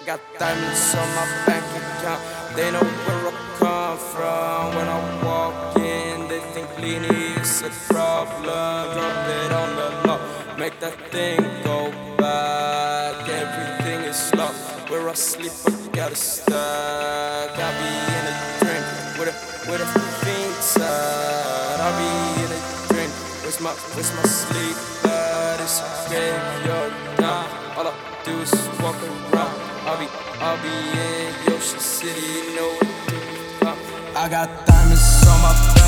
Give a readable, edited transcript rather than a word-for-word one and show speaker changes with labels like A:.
A: Got diamonds on my bank account. They know where I come from. When I walk in, they think leaning is a problem. Drop it on the low, make that thing go back. Everything is slow. Where I sleep, I gotta stack. I be in a dream with a fiend side. I be in a dream. Where's my sleep? But it's a graveyard now. All I do is walk around. I'll be in Yoshi City, you know what to do. I got diamonds on my back.